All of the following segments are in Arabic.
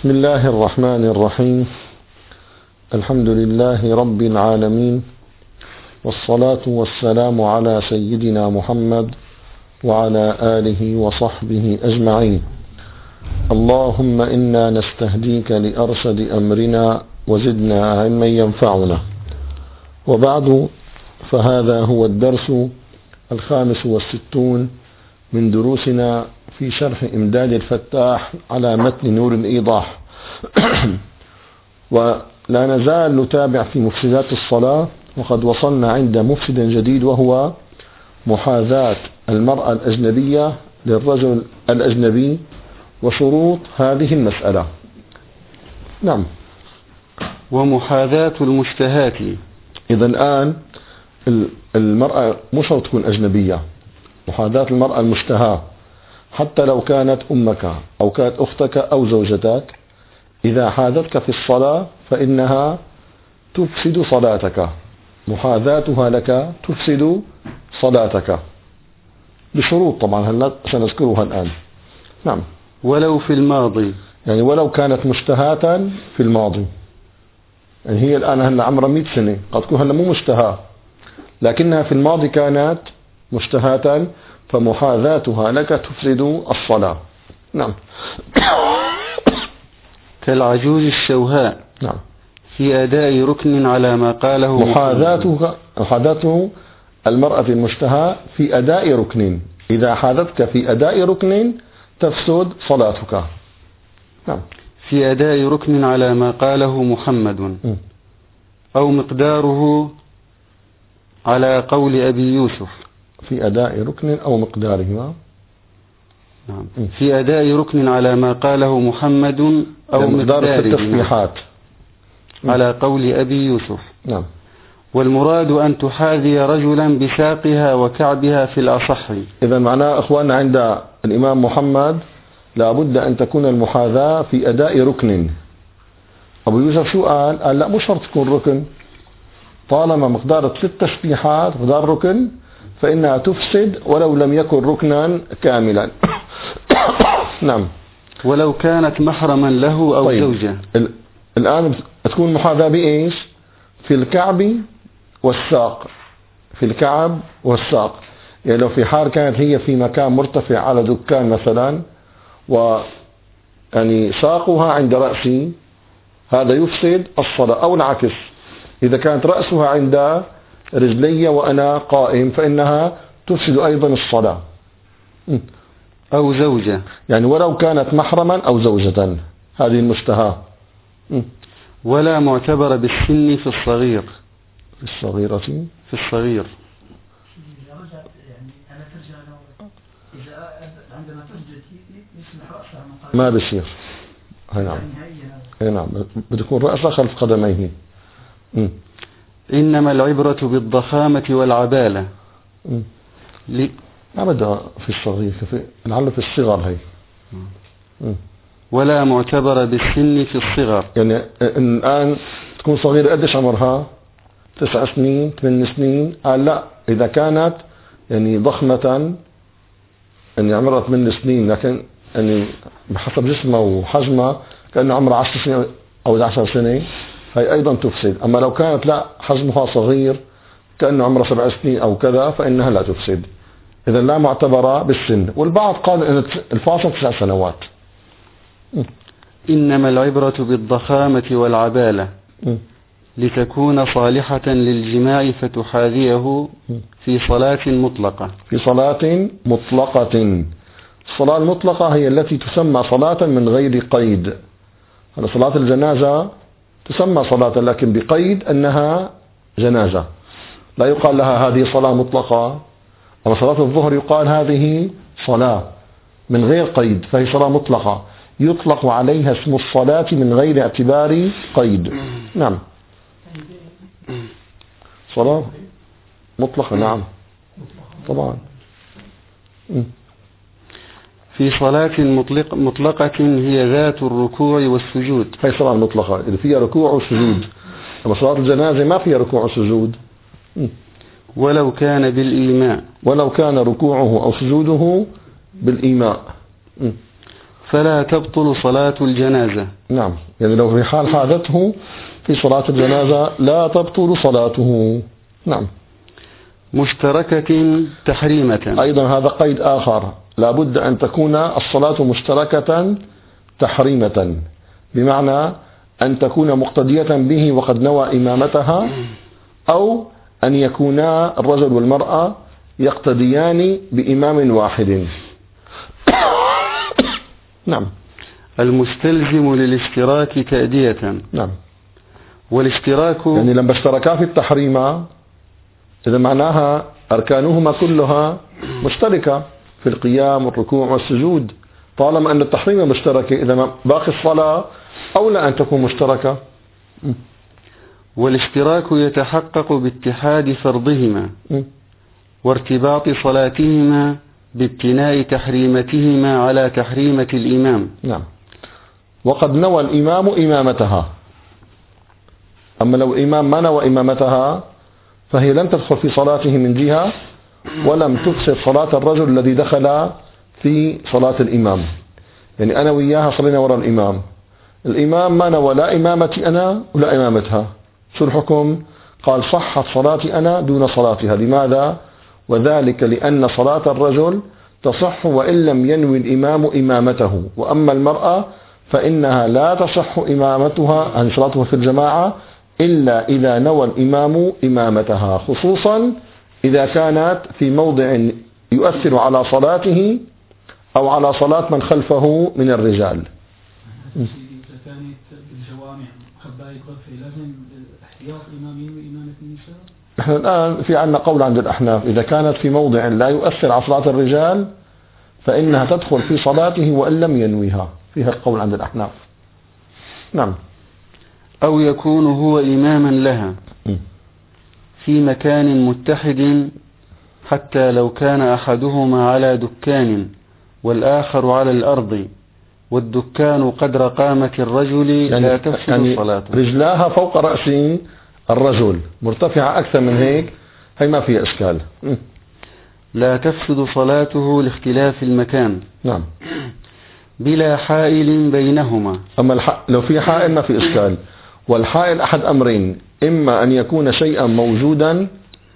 بسم الله الرحمن الرحيم. الحمد لله رب العالمين، والصلاة والسلام على سيدنا محمد وعلى آله وصحبه أجمعين. اللهم إنا نستهديك لأرشد أمرنا وزدنا علما ينفعنا. وبعد، فهذا هو الدرس 65 من دروسنا في شرح إمداد الفتاح على متن نور الإيضاح. ولا نزال نتابع في مفسدات الصلاة، وقد وصلنا عند مفسد جديد وهو محاذاة المرأة الأجنبية للرجل الأجنبي وشروط هذه المسألة. نعم. ومحاذاة المشتهات. إذا الآن المرأة مش شرط تكون أجنبية، محاذاة المرأة المشتهاة حتى لو كانت أمك أو كانت أختك أو زوجتك، إذا حاذتك في الصلاة فإنها تفسد صلاتك، محاذاتها لك تفسد صلاتك بشروط طبعا هلا سنذكرها الآن. نعم. ولو في الماضي، يعني ولو كانت مشتهاة في الماضي، يعني هي الآن هلا عمرها 100 سنة، قد تكون هلا مو مشتهاة لكنها في الماضي كانت مشتهاة، فمحاذاتها لك تفسد الصلاة. نعم. كالعجوز الشوهاء. نعم. في أداء ركن على ما قاله محاذاته المرأة المشتهاة في أداء ركن، إذا حاذتك في أداء ركن تفسد صلاتك. نعم. في أداء ركن على ما قاله محمد أو مقداره على قول أبي يوسف. في أداء ركن أو مقداره. نعم. في أداء ركن على ما قاله محمد أو مقداره في التسبيحات على قول أبي يوسف. نعم. والمراد أن تحاذي رجلا بساقها وكعبها في الأصح. إذا معناه أخواننا عند الإمام محمد لابد أن تكون المحاذاة في أداء ركن. أبو يوسف شو قال؟ قال لا، مو شرط تكون ركن، طالما مقدار 3 تسبيحات مقدار ركن فإنها تفسد ولو لم يكن ركنا كاملا. نعم. ولو كانت محرما له أو طيب. زوجة. الآن تكون محاذاة بإيش؟ في الكعب والساق. في الكعب والساق، يعني لو في حال كانت هي في مكان مرتفع على دكان مثلا، يعني ساقها عند رأسي، هذا يفسد الصلاة. أو العكس، إذا كانت رأسها عند رجلي وأنا قائم فإنها تفسد أيضا الصلاة. أو زوجة، يعني ولو كانت محرما أو زوجة، هذه المشتهاة. ولا معتبر بالسن في الصغير. في الصغيرة، في الصغير ما بصير. نعم. نعم، بتكون رأسها خلف قدميه. إنما العبرة بالضخامة والعبالة. ما بدها في الصغير، لعله في الصغر هي. ولا معتبر بالسن في الصغر، يعني الآن تكون صغيرة قديش عمرها؟ 9 سنين 8 سنين. قال لا، إذا كانت يعني ضخمة، يعني عمرها 8 سنين لكن يعني بحسب جسمها وحجمها كأنه عمرها 10 سنين أو 11 سنة، هي أيضا تفسد. أما لو كانت لا، حجمها صغير كأنه عمرها 7 سنين أو كذا، فإنها لا تفسد. إذا لا معتبرة بالسن. والبعض قال أن الفاصل 9 سنوات. إنما العبرة بالضخامة والعبالة لتكون صالحة للجماع فتحاذيه في صلاة مطلقة. في صلاة مطلقة. الصلاة المطلقة هي التي تسمى صلاة من غير قيد. هذا صلاة الجنازة تسمى صلاة لكن بقيد أنها جنازة، لا يقال لها هذه صلاة مطلقة. أما صلاة الظهر يقال هذه صلاة من غير قيد، فهي صلاة مطلقة يطلق عليها اسم الصلاة من غير اعتبار قيد. نعم. صلاة مطلقة. نعم طبعا. في صلاة مطلقة هي ذات الركوع والسجود. هي صلاة مطلقة اللي فيها ركوع وسجود. أما صلاة الجنازة ما فيها ركوع وسجود. ولو كان بالإيماء. ولو كان ركوعه أو سجوده بالإيماء. فلا تبطل صلاة الجنازة. نعم، يعني لو في حال حادثه في صلاة الجنازة لا تبطل صلاته. نعم. مشتركة تحريمة، أيضا هذا قيد آخر، لا بد أن تكون الصلاة مشتركة تحريمة، بمعنى أن تكون مقتدية به وقد نوى إمامتها، أو أن يكونا الرجل والمرأة يقتديان بإمام واحد. نعم. المستلزم للاشتراك تأدية. نعم. والاشتراك يعني لما اشتركا في التحريم إذا معناها أركانهما كلها مشتركة في القيام والركوع والسجود، طالما أن التحريم مشتركة إذا باقي الصلاة أولى أن تكون مشتركة. والاشتراك يتحقق باتحاد فرضهما وارتباط صلاتهما بابتناء تحريمتهما على تحريمة الإمام. نعم. وقد نوى الإمام إمامتها، أما لو الإمام ما نوى إمامتها فهي لم تدخل في صلاته من جهة، ولم تفسد صلاة الرجل الذي دخل في صلاة الإمام. يعني أنا وياها صلينا وراء الإمام، الإمام ما نوى لا إمامتي أنا ولا إمامتها، شو الحكم؟ قال صحت صلاتي أنا دون صلاتها. لماذا؟ وذلك لأن صلاة الرجل تصح وإن لم ينوي الإمام إمامته، وأما المرأة فإنها لا تصح إمامتها عن صلاتها في الجماعة إلا إذا نوى الإمام إمامتها، خصوصا إذا كانت في موضع يؤثر على صلاته أو على صلاة من خلفه من الرجال. إذا كانت بالجوامع حباية غرفة لازم احتياط الإمام ينوي إمامة النساء. نحن الآن في عندنا قول عند الأحناف إذا كانت في موضع لا يؤثر على صلاة الرجال فإنها تدخل في صلاته وإن لم ينويها، فيها القول عند الأحناف. نعم. أو يكون هو إماما لها في مكان متحد، حتى لو كان أحدهما على دكان والآخر على الأرض والدكان قدر قامة الرجل لا تفسد صلاته. رجلاها فوق رأس الرجل مرتفعة أكثر من هيك، هي ما فيها إشكال. لا تفسد صلاته لاختلاف المكان. نعم. بلا حائل بينهما. أما لو في حائل ما في إشكال، والحائل أحد أمرين، إما أن يكون شيئا موجودا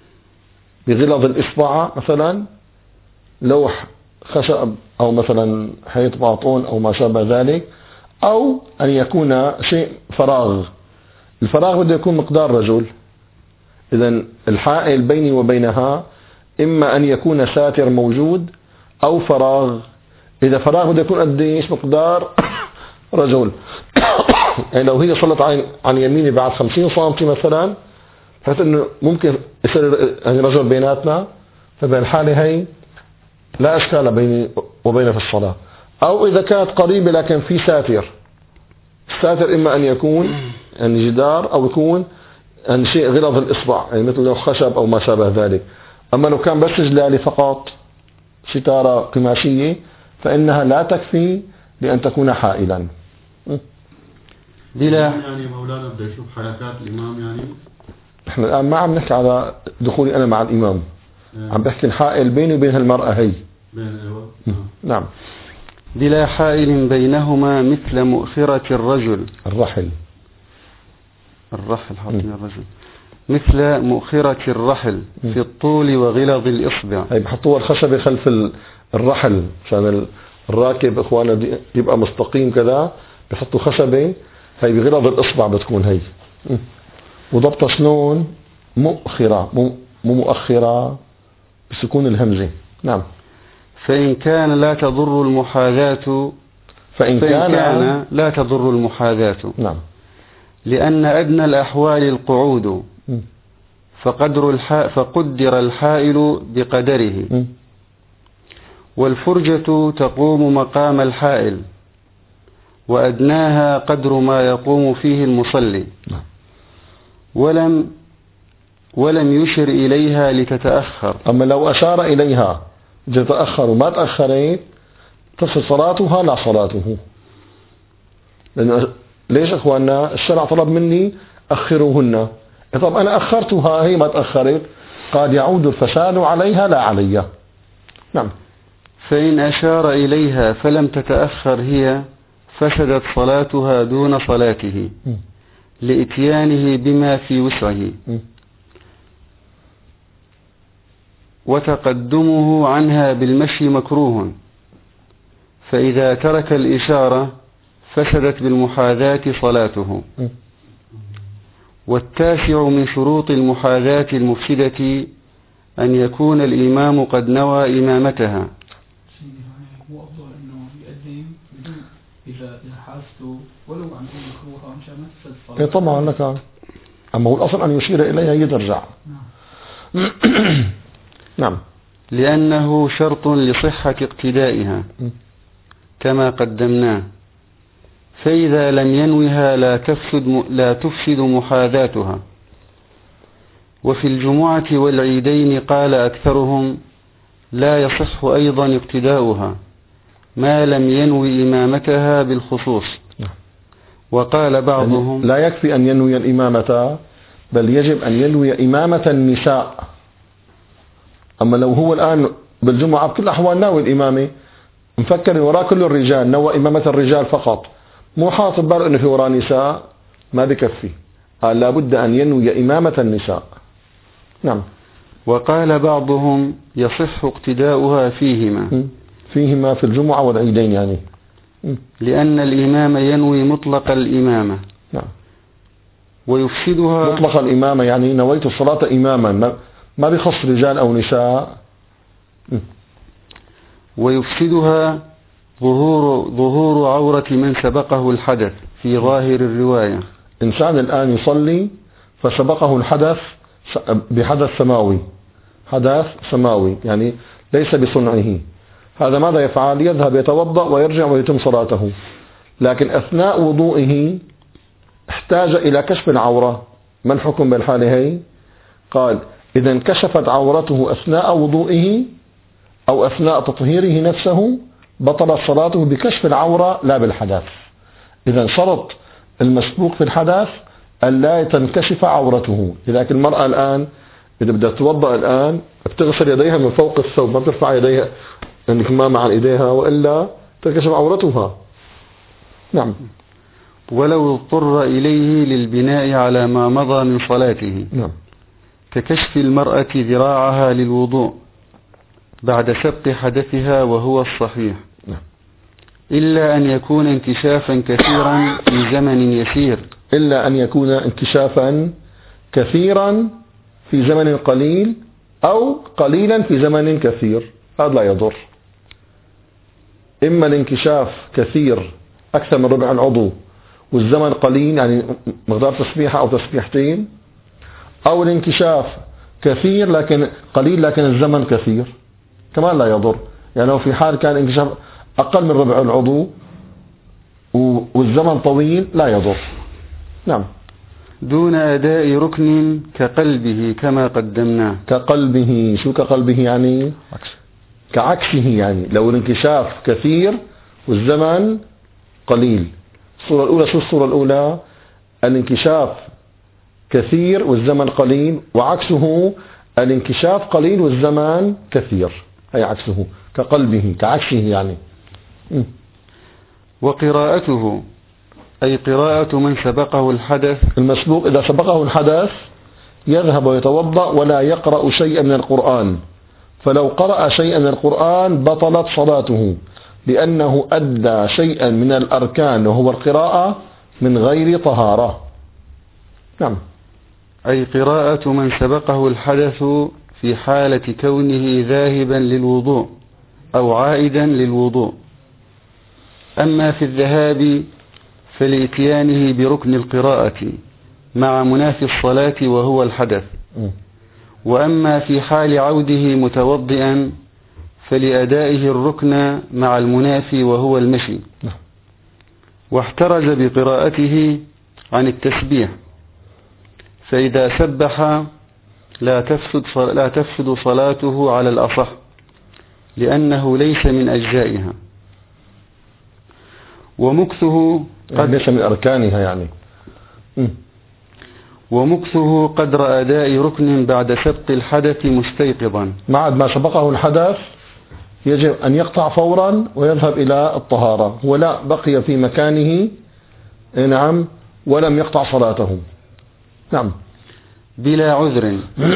بغلظ الإصبع، مثلا لوح خشب أو مثلا حيط باطون أو ما شابه ذلك، أو أن يكون شيء فراغ. الفراغ بده يكون مقدار رجل، إذن الحائل بيني وبينها إما أن يكون ساتر موجود أو فراغ. إذا فراغ بده يكون قديش مقدار رجل. يعني لو هي صلت عن يميني بعد 50 سم مثلا، بحيث انه ممكن يصير يعني رجل بيناتنا، فبالحالة هي لا اشكال بيني وبينها في الصلاة. او اذا كانت قريبة لكن في ساتر، الساتر اما ان يكون يعني جدار او يكون يعني شيء غلظ الاصبع، يعني مثل لو خشب او ما شابه ذلك. اما لو كان بس جلالي فقط ستارة قماشية فانها لا تكفي لان تكون حائلا. بلا يعني مولانا بده يشوف حركات الإمام. يعني احنا الآن ما عم نحكي على دخولي أنا مع الإمام، عم بحكي الحائل بيني وبين المرأة هي. نعم. بلا حائل بينهما مثل مؤخرة الرجل. الرحل حاطين الرجل مثل مؤخرة الرحل في الطول وغلظ الإصبع. هي بحطوها الخشبة خلف الرحل عشان الراكب إخوانا يبقى مستقيم كذا، بحطوا خشبة هي بغلظ الإصبع بتكون هي. وضبط سنون مؤخرة مو مؤخرة بسكون الهمزة. نعم. فإن كان لا تضر المحاذاة لا تضر المحاذاة. نعم. لأن أدنى الأحوال القعود، فقدر الحائل بقدره، والفرجة تقوم مقام الحائل، وأدناها قدر ما يقوم فيه المصلي، ولم يشر إليها لتتأخر. أما لو أشار إليها تتأخر وما تأخرت تصل صلاتها لا صلاته. لأنه ليش أخواننا الشرع طلب مني أخروهن، طب أنا أخرتها هي ما تأخرت، قد يعود الفساد عليها لا علي. نعم. فإن أشار إليها فلم تتأخر هي فسدت صلاتها دون صلاته لإتيانه بما في وسعه، وتقدمه عنها بالمشي مكروه، فإذا ترك الإشارة فسدت بالمحاذاة صلاته. والتاسع من شروط المحاذاة المفسدة أن يكون الإمام قد نوى إمامتها. هو أفضل أنه يقدم بدون إذا حاسته ولو عن أي مكروه مشان ما تفسد الصلاة. طبعا لك، أما هو الأصل أن يشير إليها يترجع. نعم. لأنه شرط لصحة اقتدائها كما قدمناه، فإذا لم ينوها لا تفسد محاذاتها. وفي الجمعة والعيدين قال أكثرهم لا يصح أيضا اقتداؤها ما لم ينوي إمامتها بالخصوص. وقال بعضهم لا يكفي أن ينوي الإمامة، بل يجب أن ينوي إمامة النساء. أما لو هو الآن بالجمعة بكل الأحوال ناوي الإمامة، مفكر وراء كل الرجال، نوى إمامة الرجال فقط، مو حاطط باله أنه في وراء نساء، ما بكفي، قال لابد أن ينوي إمامة النساء. نعم. وقال بعضهم يصح اقتداؤها فيهما في الجمعة والعيدين يعني، لأن الإمام ينوي مطلق الإمامة. نعم. ويفسدها مطلق الإمامة يعني نويت الصلاة إماما، ما بيخص رجال أو نساء. ويفسدها ظهور عورة من سبقه الحدث في ظاهر الرواية. إنسان الآن يصلي فسبقه الحدث بحدث سماوي يعني ليس بصنعه، هذا ماذا يفعل؟ يذهب يتوضأ ويرجع ويتم صلاته. لكن أثناء وضوئه احتاج إلى كشف العورة، ما الحكم بالحالة هي؟ قال إذا انكشفت عورته أثناء وضوئه أو أثناء تطهيره نفسه بطلت صلاته بكشف العورة لا بالحدث. إذا شرط المسبوق في الحدث أن لا تنكشف عورته. لكن المرأة الآن إذا بدها تتوضأ الآن بتغسل يديها من فوق الثوب، ما بترفع يديها يعني كمامة عن إيديها وإلا تنكشف عورتها. نعم. ولو اضطر إليه للبناء على ما مضى من صلاته. نعم. ككشف المرأة ذراعها للوضوء بعد سبق حدثها وهو الصحيح. نعم. إلا أن يكون انكشافا كثيرا في زمن يسير. إلا أن يكون انكشافا كثيرا في زمن قليل أو قليلا في زمن كثير، هذا لا يضر. إما الانكشاف كثير أكثر من ربع العضو والزمن قليل يعني مقدار تسبيحة أو تسبيحتين، أو الانكشاف كثير لكن قليل لكن الزمن كثير، كمان لا يضر. يعني لو في حال كان انكشاف أقل من ربع العضو والزمن طويل لا يضر. نعم. دون أداء ركن كقلبه كما قدمناه. كقلبه، شو كقلبه يعني؟ كعكسه يعني لو الانكشاف كثير والزمن قليل. الصورة الأولى شو الصورة الأولى؟ الانكشاف كثير والزمن قليل، وعكسه الانكشاف قليل والزمن كثير، هي عكسه كقلبه كعكسه يعني. وقراءته أي قراءة من سبقه الحدث. المسبوق إذا سبقه الحدث يذهب ويتوضأ ولا يقرأ شيئا من القرآن، فلو قرأ شيئا من القرآن بطلت صلاته لأنه أدى شيئا من الأركان وهو القراءة من غير طهارة. نعم. أي قراءة من سبقه الحدث في حالة كونه ذاهبا للوضوء أو عائدا للوضوء. أما في الذهاب فلإتيانه بركن القراءة مع منافي الصلاة وهو الحدث. وأما في حال عوده متوضئا فلأدائه الركن مع المنافي وهو المشي. واحترز بقراءته عن التسبيح، فإذا سبح لا تفسد صلاته على الأصح لأنه ليس من أجزائها. ومكثه ليس من أركانها يعني. ومكثه قدر أداء ركن بعد سبق الحدث مستيقظا. بعد ما سبقه الحدث يجب أن يقطع فورا ويذهب إلى الطهارة، ولا بقي في مكانه نعم ولم يقطع صلاته. نعم بلا عذر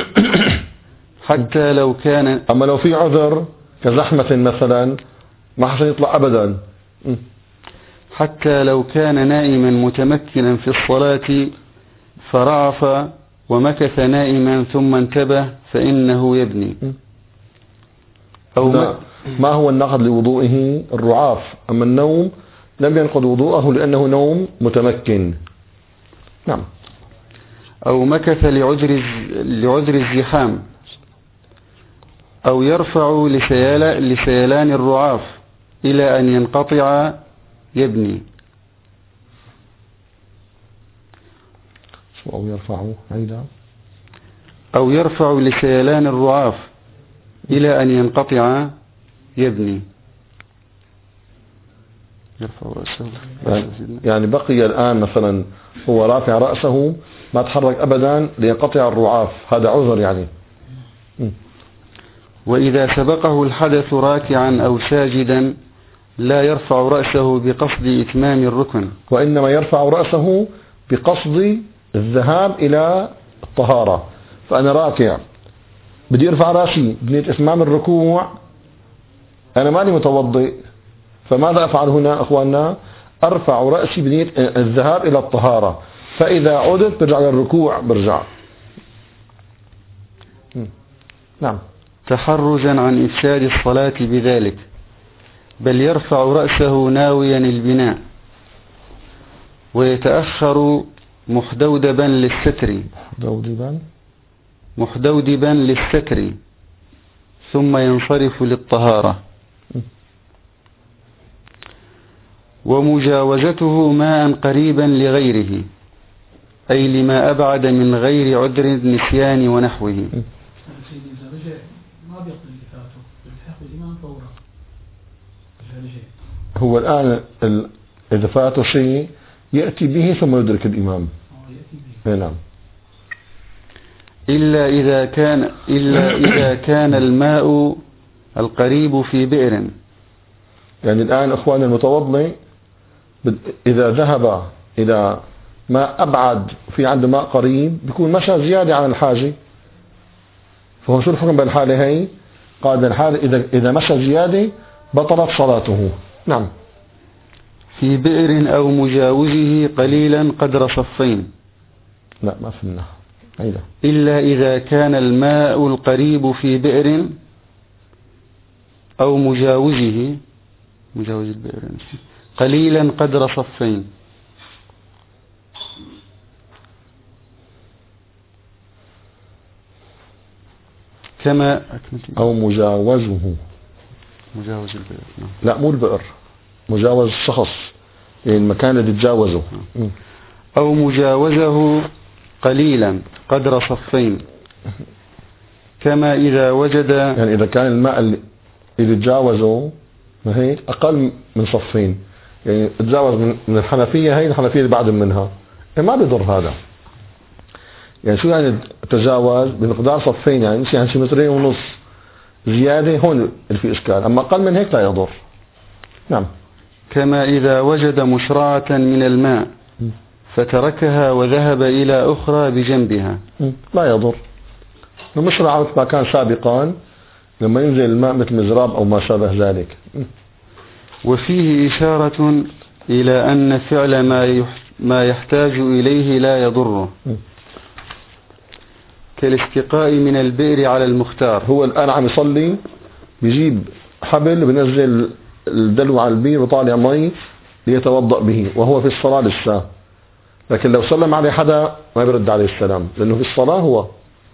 حتى لو كان، أما لو في عذر كزحمة مثلا ما حسن يطلع أبدا. حتى لو كان نائما متمكنا في الصلاة فرعف ومكث نائما ثم انتبه فإنه يبني. أو ما هو النقض لوضوئه؟ الرعاف. أما النوم لم ينقض وضوءه لأنه نوم متمكن. نعم. أو مكث لعذر الزحام، أو يرفع لسيلان الرعاف إلى أن ينقطع يبني. أو يرفع لسيلان الرعاف إلى أن ينقطع يبني. يرفع رأسه يعني بقي الآن مثلا هو رافع رأسه ما تحرك أبدا لينقطع الرعاف، هذا عذر يعني. وإذا سبقه الحدث راكعا أو ساجدا لا يرفع رأسه بقصد إتمام الركن، وإنما يرفع رأسه بقصد الذهاب إلى الطهارة. فأنا راكع بدي أرفع رأسي بنية إتمام الركوع، أنا ماني متوضئ، فماذا أفعل هنا أخواننا؟ أرفع رأسي بنية الذهاب إلى الطهارة، فإذا عدت برجع للركوع برجع. نعم. تحرزا عن إفساد الصلاة بذلك، بل يرفع رأسه ناويا البناء ويتأخر محدودبا للستر ثم ينصرف للطهارة. ومجاوزته ماء قريبا لغيره، أي لما أبعد من غير عذر النسيان ونحوه. إذا رجع ما بيقضي اللي فاته، بيلحق الإمام فورا. هو الآن إذا فاته شيء يأتي به ثم يدرك الإمام. نعم. إلا إذا كان الماء القريب في بئر. يعني الآن أخوان المتوضئ إذا ذهب إلى ماء أبعد في عنده ماء قريب بيكون مشى زيادة عن الحاجة، فهو شو الحكم بالحالة هي؟ قال الحالة إذا مشى زيادة بطلت صلاته. نعم. في بئر أو مجاوزه قليلا قدر صفين. لا ما فهمنا. أيضا. إلا إذا كان الماء القريب في بئر أو مجاوز البئر قليلا قدر صفين. كما أو مجاوز البئر. لا مو البئر، مجاوز الشخص يعني المكان الذي تجاوزه. أو مجاوزه قليلا قدر صفين، كما إذا وجد، يعني إذا كان الماء اللي تجاوزه ما هيك أقل من صفين، يعني تجاوز من الحنفية هي الحنفية اللي بعد منها، ما بيضر هذا. يعني شو يعني تجاوز بمقدار صفين، يعني مش يعني شي مترين ونص زيادة، هون اللي في إشكال. أما أقل من هيك لا يضر. نعم. كما إذا وجد مشرعة من الماء فتركها وذهب إلى أخرى بجنبها لا يضر. المشرعة ما كان سابقا لما ينزل الماء مثل مزراب أو ما شابه ذلك. وفيه إشارة إلى أن فعل ما يحتاج إليه لا يضره، كالاستقاء من البئر على المختار. هو الآن عم يصلي بيجيب حبل بنزل الدلو على البئر وطالع مي ليتوضأ به وهو في الصلاة لسه، لكن لو سلم عليه حدا ما بيرد عليه السلام لأنه في الصلاة هو.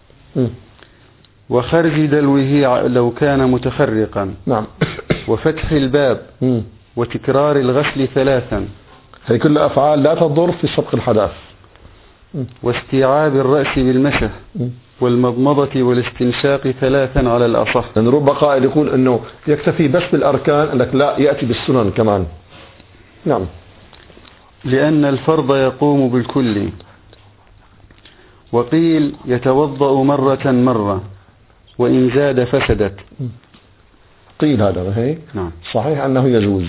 وخرج دلوه لو كان متخرقا. نعم. وفتح الباب وتكرار الغسل 3. هذه كلها أفعال لا تضر في سبق الحدث. واستيعاب الرأس بالمسح والمضمضة والاستنشاق 3 على الأصح. لأن رب قائل يقول أنه يكتفي بس بالأركان، لك لا يأتي بالسنن كمان. نعم. لأن الفرض يقوم بالكل. وقيل يتوضأ مرة وإن زاد فسدت. قيل هذا هيك. نعم. صحيح أنه يجوز.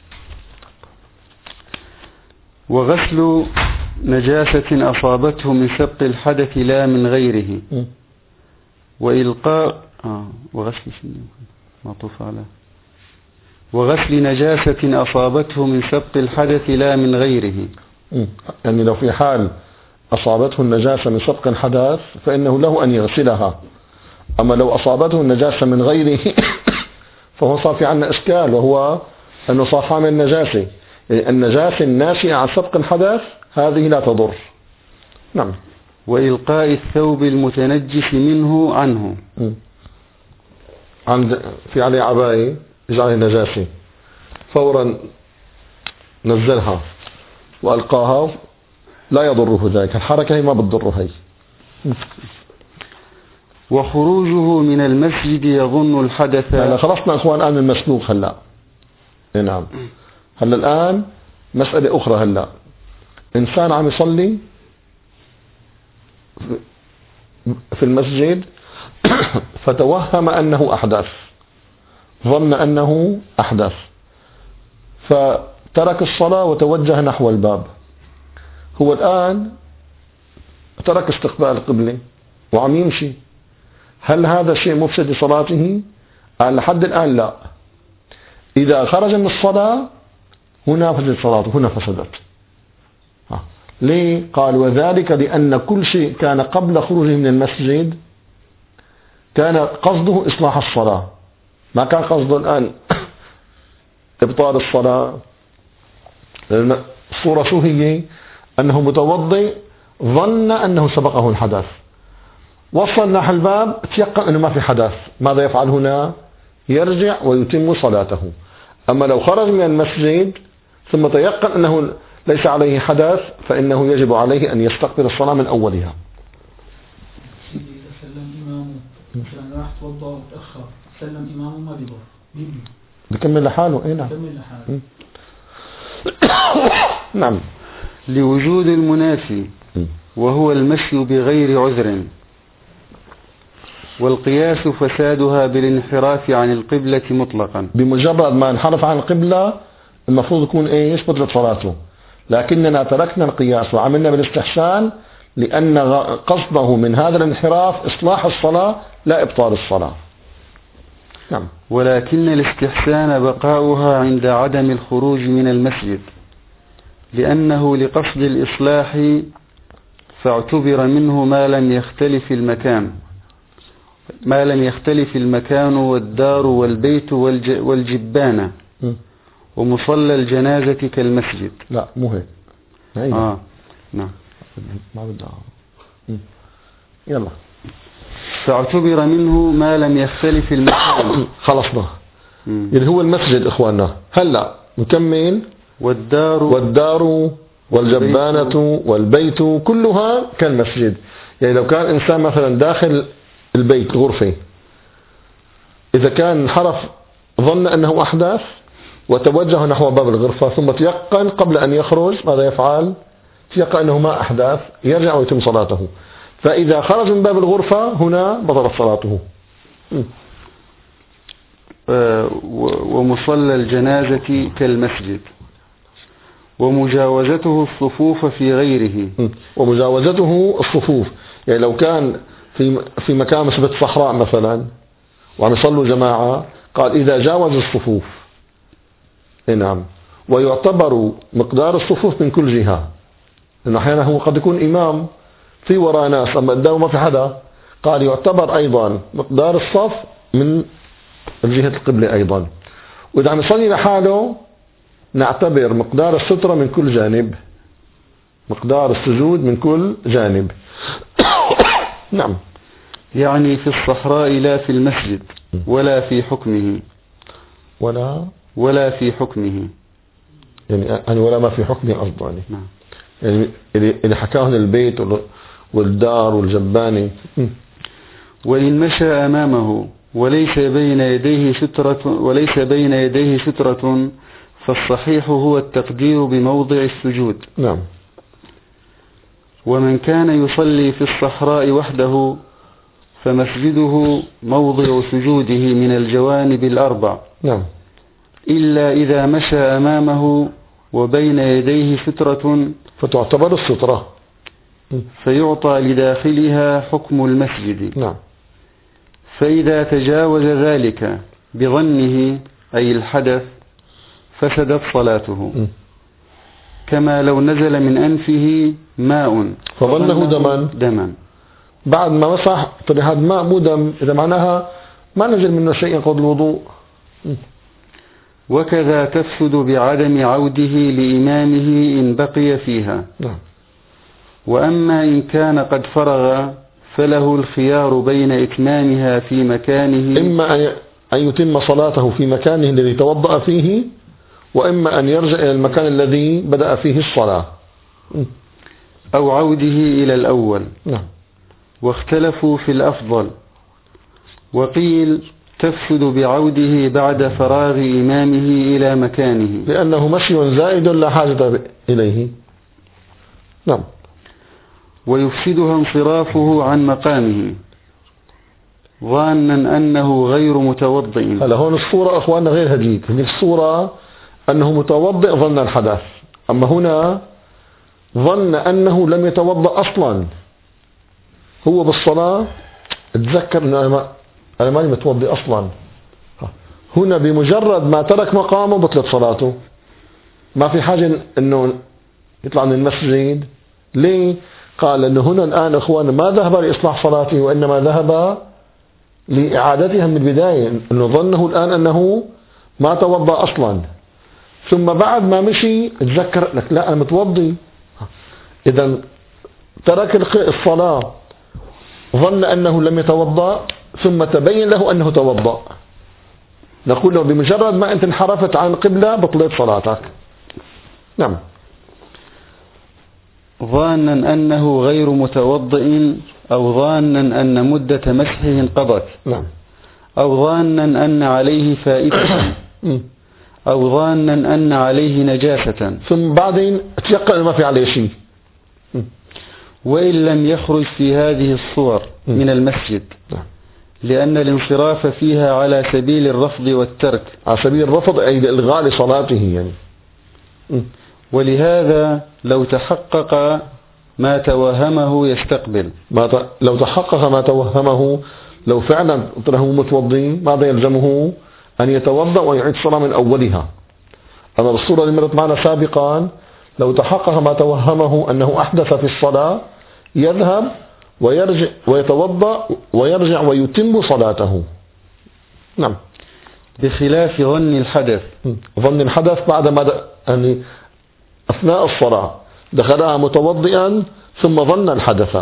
وغسل نجاسة أصابته من سبق الحدث لا من غيره. وإلقاء وغسل معطوف على وغسل نجاسة أصابته من سبق الحدث لا من غيره. يعني لو في حال أصابته النجاسة من سبق الحدث فإنه له أن يغسلها. أما لو أصابته النجاسة من غيره فهو صار في عنا إشكال، وهو أنه صار حامل النجاسة. يعني النجاسة الناشئة عن سبق الحدث هذه لا تضر. نعم. وإلقاء الثوب المتنجس منه عنه. في عليه عباية يجي عليه نجاسة، فورا نزلها وألقاها لا يضره ذلك، الحركة هي ما بتضره هي. وخروجه من المسجد يظن الحدث. هلا خلصنا اخوان الان المسلوق. هلا نعم، هلا الان مسألة اخرى. هلا انسان عم يصلي في المسجد فتوهم انه احدث، ظن انه احدث، فترك الصلاة وتوجه نحو الباب. هو الان ترك استقبال القبلة وعم يمشي، هل هذا شيء مفسد لصلاته؟ لحد الآن لا. إذا خرج من الصلاة هنا فسدت صلاته، هنا فسدت. ليه؟ قال وذلك لأن كل شيء كان قبل خروجه من المسجد كان قصده إصلاح الصلاة، ما كان قصده الآن إبطال الصلاة. لأن الصورة شو هي؟ أنه متوضئ ظن أنه سبقه الحدث، وصل نحو الباب تيقن أنه ما في حدث، ماذا يفعل هنا؟ يرجع ويتم صلاته. أما لو خرج من المسجد ثم تيقن أنه ليس عليه حدث فإنه يجب عليه أن يستقبل الصلاة من أولها. إذا سلم إمامه مثلا راح توضأ وتأخر، سلم إمامه ما بيضر، بيكمل لحاله. إيه نعم. بيكمل لحاله. نعم. لوجود المنافي وهو المشي بغير عذر، والقياس فسادها بالانحراف عن القبلة مطلقا. بمجرد ما انحرف عن القبلة المفروض يكون ايش؟ بطلت صلاته. لكننا تركنا القياس وعملنا بالاستحسان لأن قصده من هذا الانحراف إصلاح الصلاة لا إبطال الصلاة. نعم. ولكن الاستحسان بقاؤها عند عدم الخروج من المسجد، لأنه لقصد الإصلاح فاعتبر منه ما لم يختلف المكان والدار والبيت والجبانة ومصلى الجنازة كالمسجد. لا مو هيك. نعم. ما بدي يلا. فاعتبر منه ما لم يختلف المكان. خلصنا. اللي هو المسجد إخواننا. هلا نكمل. والدار والجبانة والبيت كلها كالمسجد. يعني لو كان إنسان مثلا داخل البيت غرفة، إذا كان انحرف ظن أنه أحدث وتوجه نحو باب الغرفة ثم تيقن قبل أن يخرج، ماذا يفعل؟ تيقن أنه ما أحدث، يرجع ويتم صلاته. فإذا خرج من باب الغرفة هنا بطلت صلاته. ومصلى الجنازة كالمسجد، ومجاوزته الصفوف في غيره. ومجاوزته الصفوف، يعني لو كان في مكان مثل صحراء مثلا وعم يصلوا جماعة، قال إذا جاوز الصفوف. نعم. ويعتبر مقدار الصفوف من كل جهة، لأنه أحيانا هو قد يكون إمام في وراء ناس أما قدامه ما في حدا، قال يعتبر أيضا مقدار الصف من جهة القبلة أيضا. وإذا عم يصلي لحاله نعتبر مقدار السترة من كل جانب، مقدار السجود من كل جانب. نعم. يعني في الصحراء لا في المسجد ولا في حكمه. ولا في حكمه، يعني ولا ما في حكمه أصلا. نعم. يعني اللي حكاه البيت والدار والجباني. وإن مشى أمامه وليس بين يديه سترة فالصحيح هو التقدير بموضع السجود. نعم. ومن كان يصلي في الصحراء وحده فمسجده موضع سجوده من الجوانب الأربع، نعم، إلا إذا مشى أمامه وبين يديه سترة فتعتبر السترة، فيعطى لداخلها حكم المسجد. نعم، فإذا تجاوز ذلك بظنه أي الحدث فسدت صلاته، كما لو نزل من أنفه ماء فظنه دما بعد ما مسح، طيب هذا ماء مو دم، إذا معناها ما نزل منه شيء ينقض الوضوء. وكذا تفسد بعدم عوده لإمامه إن بقي فيها. نعم. وأما إن كان قد فرغ فله الخيار بين إتمامها في مكانه، إما أن يتم صلاته في مكانه الذي توضأ فيه، وإما أن يرجع إلى المكان الذي بدأ فيه الصلاة، أو عوده إلى الأول. نعم. واختلفوا في الأفضل، وقيل تفسد بعوده بعد فراغ إمامه إلى مكانه، لأنه مشي زائد لا حاجة إليه. نعم. ويفسدها انصرافه عن مقامه ظانا أنه غير متوضئ. هلا هون الصورة أخواننا غير هديك، هذه الصورة أنه متوضئ ظن الحدث، أما هنا ظن أنه لم يتوضأ أصلا، هو بالصلاة تذكر أنه أنا ماني متوضئ أصلا. هنا بمجرد ما ترك مقامه بطلت صلاته، ما في حاجة أنه يطلع من المسجد. ليه؟ قال أنه هنا الآن أخوانا ما ذهب لإصلاح صلاته، وإنما ذهب لإعادتها من البداية، أنه ظنه الآن أنه ما توضأ أصلا، ثم بعد ما مشي تذكر لك لا أنا متوضي. إذا ترك الصلاة ظن أنه لم يتوضأ، ثم تبين له أنه توضأ، نقول له بمجرد ما أنت انحرفت عن القبلة بطلت صلاتك. نعم. ظانا أنه غير متوضئ، أو ظانا أن مدة مسحه انقضت، نعم، أو ظانا أن عليه فائتة، أو ظانا أن عليه نجاسة، ثم بعدين تيقن ما في عليه شيء. وإن لم يخرج في هذه الصور من المسجد، لأن الانصراف فيها على سبيل الرفض والترك، على سبيل الرفض أي الإلغاء لصلاته يعني. ولهذا لو تحقق ما توهمه يستقبل، لو تحقق ما توهمه، لو فعلا له متوضي ماذا يلزمه؟ أن يتوضأ ويعيد الصلاة من أولها. أما بالصورة اللي مرت معنا سابقا لو تحقق ما توهمه أنه أحدث في الصلاة يذهب ويرجع ويتوضأ ويرجع ويتم صلاته. نعم. بخلاف ظن الحدث. ظن الحدث بعد ما يعني أثناء الصلاة دخلها متوضئا ثم ظن الحدث،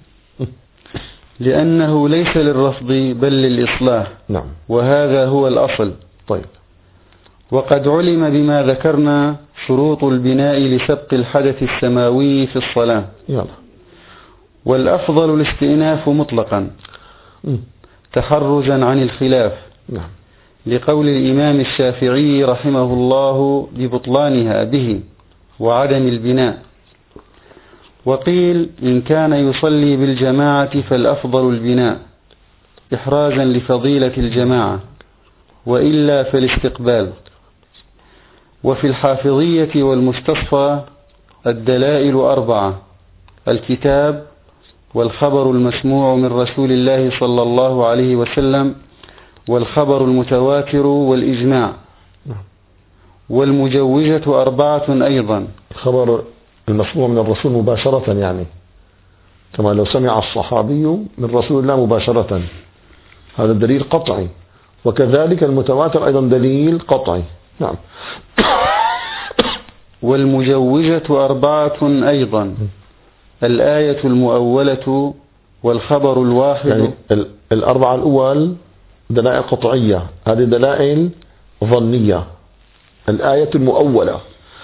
لأنه ليس للرفض بل للإصلاح. نعم. وهذا هو الأصل. طيب. وقد علم بما ذكرنا شروط البناء لسبق الحدث السماوي في الصلاة. يلا. والأفضل الاستئناف مطلقا تحرزا عن الخلاف. نعم. لقول الإمام الشافعي رحمه الله ببطلانها به وعدم البناء. وقيل إن كان يصلي بالجماعة فالأفضل البناء إحرازا لفضيلة الجماعة، وإلا فالاستقبال. وفي الحافظية والمستصفى الدلائل 4: الكتاب، والخبر المسموع من رسول الله صلى الله عليه وسلم، والخبر المتواتر، والإجماع. والمجوزة 4 أيضا: الخبر المسموع من الرسول مباشرة، يعني كما لو سمع الصحابي من رسول الله مباشرة، هذا دليل قطعي. وكذلك المتواتر أيضا دليل قطعي. نعم. والمجوزة 4 أيضا: الآية المؤولة، والخبر الواحد. يعني الأربعة الأول دلائل قطعية، هذه دلائل ظنية. الآية المؤولة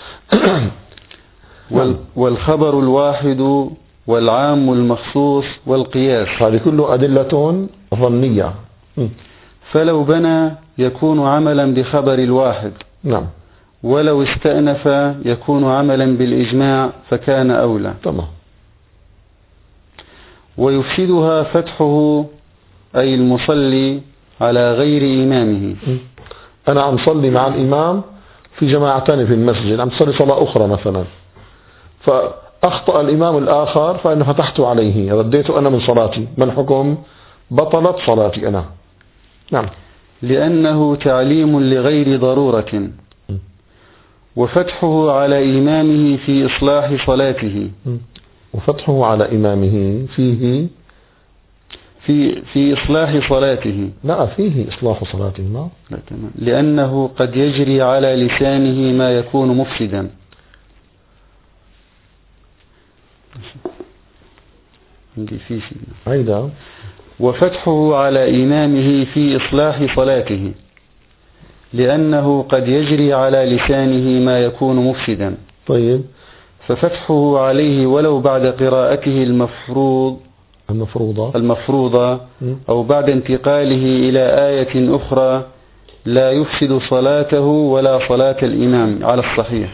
والخبر الواحد، والعام المخصوص، والقياس، هذه كله أدلة ظنية. فلو بنى يكون عملا بخبر الواحد. نعم. ولو استأنف يكون عملا بالإجماع فكان أولى. تمام. ويفسدها فتحه أي المصلي على غير إمامه. أنا عم صلي مع الإمام في جماعتان في المسجد، عم صلي صلاة أخرى مثلا، فأخطأ الإمام الآخر فإنه فتحت عليه، رديت أنا من صلاتي، ما الحكم؟ بطلت صلاتي أنا. نعم. لأنه تعليم لغير ضرورة، وفتحه على إمامه في إصلاح صلاته. وفتحه على إمامه في إصلاح صلاته. لا، فيه إصلاح صلاته. ما لأنه قد يجري على لسانه ما يكون مفسدا. عيدا. وفتحه على إمامه في إصلاح صلاته، لأنه قد يجري على لسانه ما يكون مفسدا. طيب. ففتحه عليه ولو بعد قراءته المفروضة أو بعد انتقاله إلى آية أخرى لا يفسد صلاته ولا صلاة الإمام على الصحيح.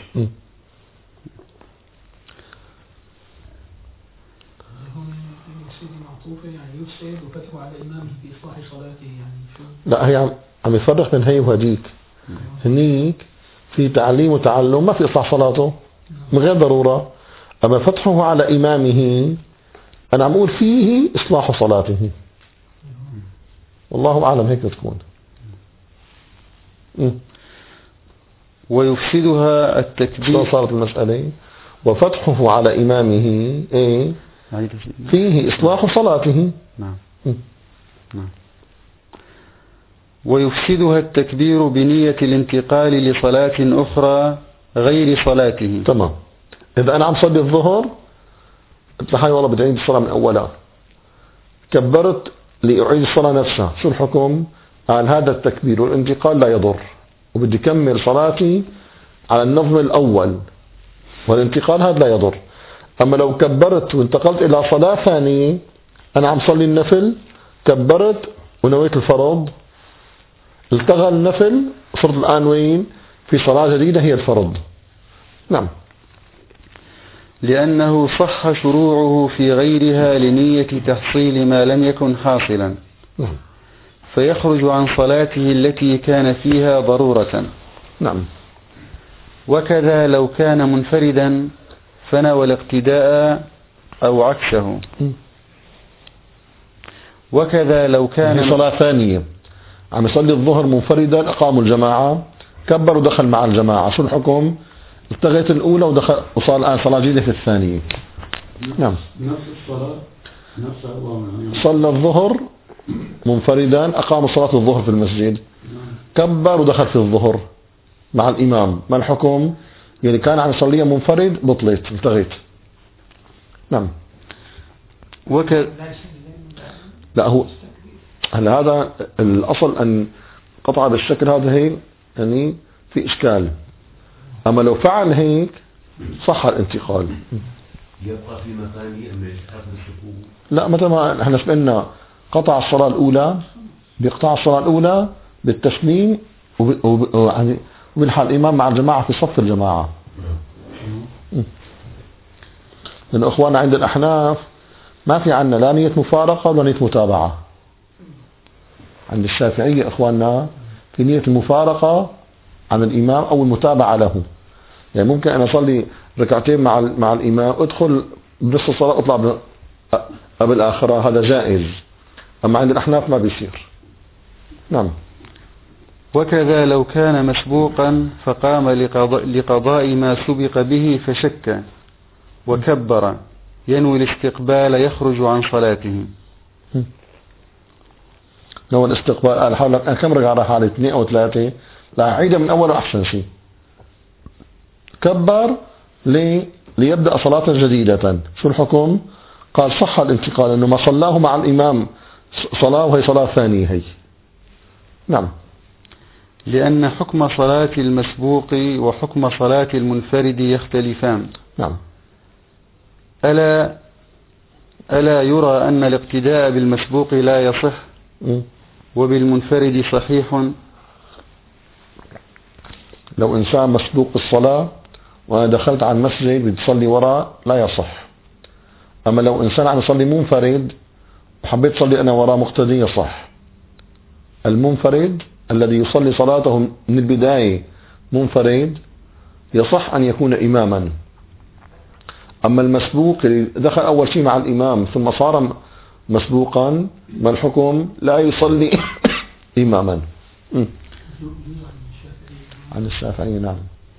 يعني يفسد وفتحه على إمامه في إصلاح صلاته، يعني شو؟ لا، هي عم يفرق بين هي وهديك. هنيك في تعليم وتعلم، ما في إصلاح صلاته من غير ضرورة. أما فتحه على إمامه أنا عم أقول فيه إصلاح صلاته، والله أعلم هيك تكون. ويفسدها التكبير. صارت المسألة وفتحه على إمامه إيه؟ فيه إصلاح صلاته. نعم. ويفسدها التكبير بنية الانتقال لصلاة أخرى غير صلاته. تمام. إذا أنا عم صلي الظهر، قلت لحالي والله بدي أعيد الصلاة من أولها، كبرت لأعيد الصلاة نفسها، شو الحكم؟ قال هذا التكبير والانتقال لا يضر، وبدي كمل صلاتي على النظم الأول، والانتقال هذا لا يضر. أما لو كبرت وانتقلت إلى صلاة ثانية، أنا عم صلي النفل، كبرت ونويت الفرض، التغى النفل، صرت الآن وين؟ في صلاة جديدة هي الفرض. نعم. لأنه صح شروعه في غيرها لنية تحصيل ما لم يكن حاصلا، فيخرج عن صلاته التي كان فيها ضرورة. نعم. وكذا لو كان منفردا فنوى الاقتداء أو عكسه. وكذا لو كان في صلاة ثانية عم يصلي الظهر منفردا، أقاموا الجماعة، كبر ودخل مع الجماعة، شو الحكم؟ التغيت الأولى ودخل وصار الآن صلاة جديدة في الثانية. نعم. نفس الصلاة نفسها. صلى الظهر منفردا، أقام صلاة الظهر في المسجد، كبر ودخل في الظهر مع الإمام، ما الحكم؟ يعني كان عم يصليها منفرد، بطلت، التغيت. نعم. لا، هو هلا هذا الأصل أن قطع بالشكل هذا هيك يعني في إشكال. أما لو فعل هيك صح الانتقال. يبقى في مكانه أم يشحف الشكوك؟ لا، مثل ما احنا سمعنا قطع الصلاة الأولى، بيقطع الصلاة الأولى بالتسليم وبالحال الإمام مع الجماعة في صف الجماعة. لأن أخواننا عند الأحناف ما في عنا لا نية مفارقة ولا نية متابعة. عند الشافعية أخواننا في نية المفارقة عن الإمام أو المتابعة له. يعني ممكن أنا أصلي ركعتين مع الإمام، أدخل بنص الصلاة أطلع قبل آخرة، هذا جائز. أما عند الأحناف ما بيصير. نعم. وكذا لو كان مسبوقا فقام لقضاء ما سبق به فشك وكبر ينوي الاستقبال يخرج عن صلاته. لو الاستقبال قال حول أنا كم ركعة راح على 2 أو 3، لا عيدها من أول أحسن شيء. كبر ليبدأ صلاة جديدة، شو الحكم؟ قال صح الانتقال، أنه ما صلاه مع الإمام صلاة وهي صلاة ثانية هي. نعم. لأن حكم صلاة المسبوق وحكم صلاة المنفرد يختلفان. نعم. ألا يرى أن الاقتداء بالمسبوق لا يصح وبالمنفرد صحيح؟ لو إنسان مسبوق بالصلاة وأنا دخلت على المسجد بتصلي وراء لا يصح. أما لو إنسان عم يصلي منفرد وحبيت تصلي أنا وراء مقتدي يصح. المنفرد الذي يصلي صلاته من البداية منفرد يصح أن يكون إماما. أما المسبوق اللي دخل أول شيء مع الإمام ثم صار مسبوقا، ما الحكم؟ لا يصلي إماما. عن الشافعي نعم.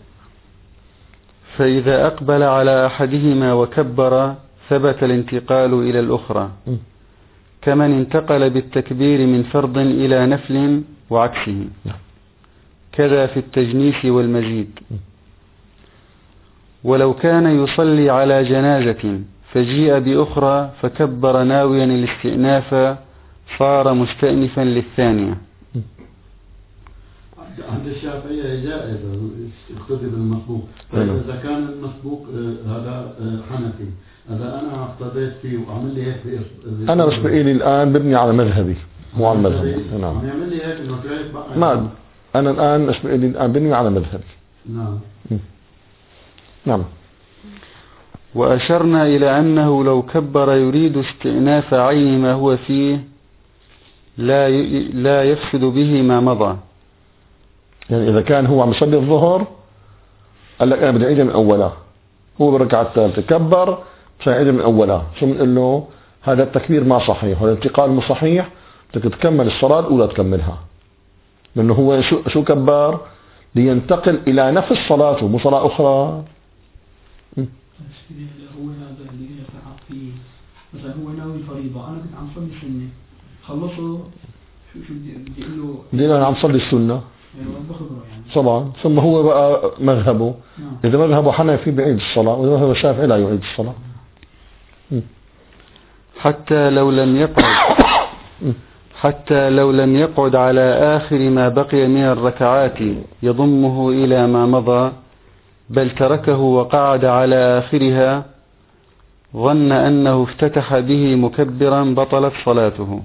فإذا أقبل على أحدهما وكبر ثبت الانتقال إلى الأخرى، كمن انتقل بالتكبير من فرض إلى نفل وعكسه، كذا في التجنيس والمزيد. ولو كان يصلي على جنازة فجيء بأخرى فكبر ناويا الاستئناف صار مستأنفا للثانية. عند الشافعية جائز يقتدي بالمسبوق. إذا كان المسبوق هذا حنفي، إذا أنا اقتديت فيه وعمل لي هيك أنا بالنسبة لي الآن ببني على مذهبي مو على مذهبي. نعم. يعمل لي هيك إنه تعرف بقى. ما أنا الآن بالنسبة لي الآن ببني على مذهبي. نعم. نعم. وأشرنا إلى أنه لو كبر يريد استئناف عين ما هو فيه لا يفسد به ما مضى. يعني إذا كان هو عم يصلي الظهر قال لك أنا بدي أعيدها من أولها، هو بالركعة الثالثة كبر مش هيعيدها من أولها، شو بنقول له؟ هذا التكبير ما صحيح، وهذا الانتقال مو صحيح، بدك تكمل الصلاة الأولى تكملها، لأنه هو شو كبر؟ لينتقل إلى نفس صلاته مو صلاة أخرى. هو هذا اللي يفعل فيه مثلا هو ناوي فريضة، أنا كنت عم صلي سنة خلصوا شو بدي أقول له؟ بدي أنا عم صلي السنة يعني. طبعا، ثم هو بقى مذهبه إذا مذهبه حنفي بيعيد الصلاة، وإذا مذهبه الشافعي لا يعيد الصلاة. حتى لو لم يقعد على آخر ما بقي من الركعات يضمه إلى ما مضى، بل تركه وقعد على آخرها ظن أنه افتتح به مكبرا بطلت صلاته.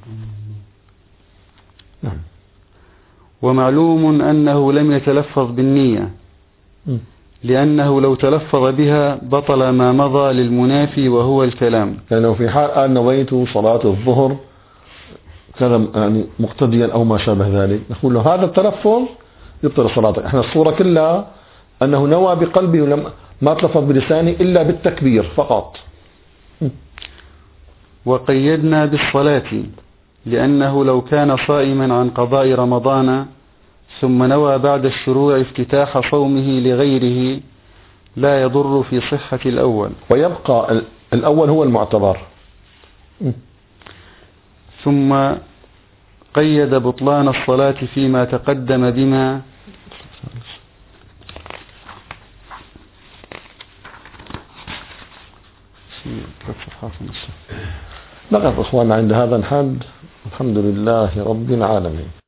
ومعلوم أنه لم يتلفظ بالنية، لأنه لو تلفظ بها بطل ما مضى للمنافي وهو الكلام. لأنه في حال قال نويت صلاة الظهر كذا يعني مقتديا أو ما شابه ذلك، نقول له هذا التلفظ يبطل صلاتك. احنا الصورة كلها أنه نوى بقلبه ولم ما تلفظ بلسانه إلا بالتكبير فقط. وقيدنا بالصلاة لأنه لو كان صائما عن قضاء رمضان ثم نوى بعد الشروع افتتاح صومه لغيره لا يضر في صحة الأول، ويبقى الأول هو المعتبر. ثم قيد بطلان الصلاة فيما تقدم بما نقف إخواننا عند هذا الحد. الحمد لله رب العالمين.